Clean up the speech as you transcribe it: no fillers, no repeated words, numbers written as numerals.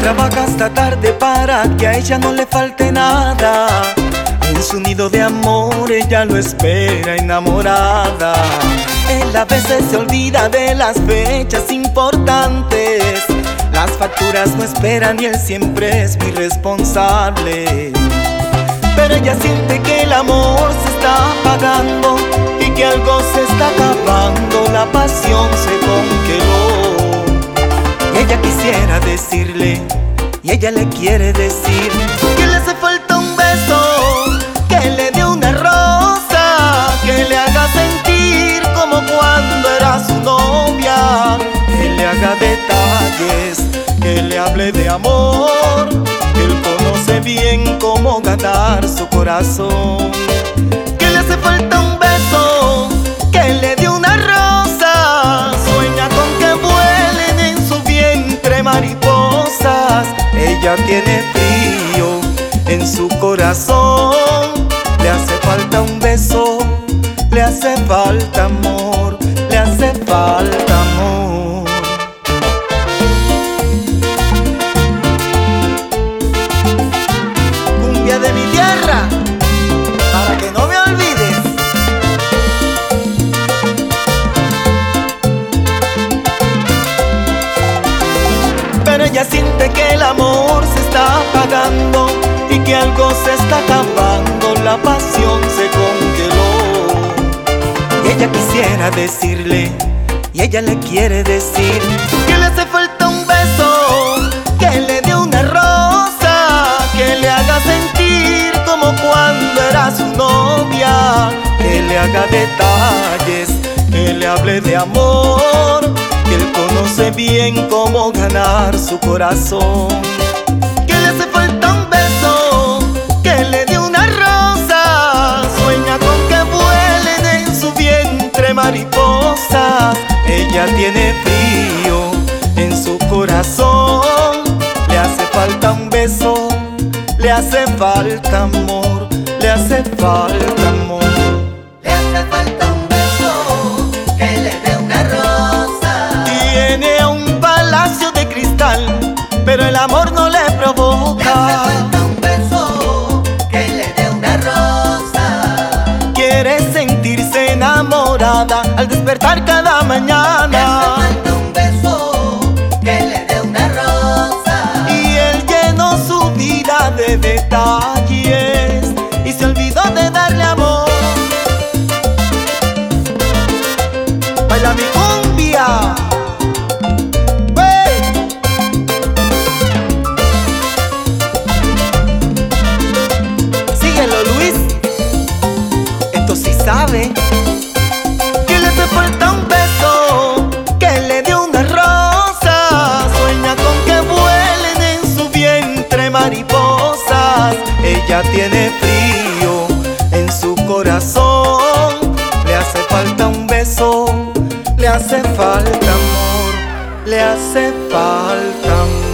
trabaja hasta tarde para que a ella no le falte nada. En su nido de amor ella lo espera enamorada. Él a veces se olvida de las fechas importantes. Las facturas no esperan y él siempre es muy responsable. Pero ella siente que el amor se está apagando y que algo se está acabando, la pasión se congeló. Y ella quisiera decirle, y ella le quiere decir, que le hace falta un beso, que le dé una rosa, que le haga sentir como cuando era su novia, que le haga detalles, que le hable de amor, que él conoce bien cómo ganar su corazón. Que le hace falta un beso, que le dé una rosa, sueña con que vuelen en su vientre mariposas. Ella tiene frío en su corazón, le hace falta un beso, le hace falta amor, le hace falta amor. Cumbia de mi tierra, para que no me olvides. Pero ella siente que el amor se está apagando y que algo se está acabando, la pasión se congeló. Y ella quisiera decirle, y ella le quiere decir, que le hace falta un beso, que le dé una rosa, que le haga sentir como cuando era su novia, que le haga detalles, que le hable de amor, que él conoce bien cómo ganar su corazón. Que le hace falta un beso, que le dé una rosa, sueña con que vuelen en su vientre mariposas. Ella tiene frío en su corazón, le hace falta un beso, le hace falta amor, le hace falta amor. Le hace falta un beso, que le dé una rosa. Tiene un palacio de cristal, pero el amor no le provoca. Le hace falta un beso, que le dé una rosa. Quiere sentirse enamorada al despertar cada mañana. Le hace falta un beso, que le dé una rosa. Y él llenó su vida de detalles y se olvidó de darle amor. Baila mi cumbia. ¡Hey! Síguelo, Luis. Esto sí sabe. Que le hace falta un beso, que le dé una rosa, sueña con que vuelen en su vientre mariposas. Ella tiene frío en su corazón, le hace falta un beso, le hace falta amor, le hace falta amor.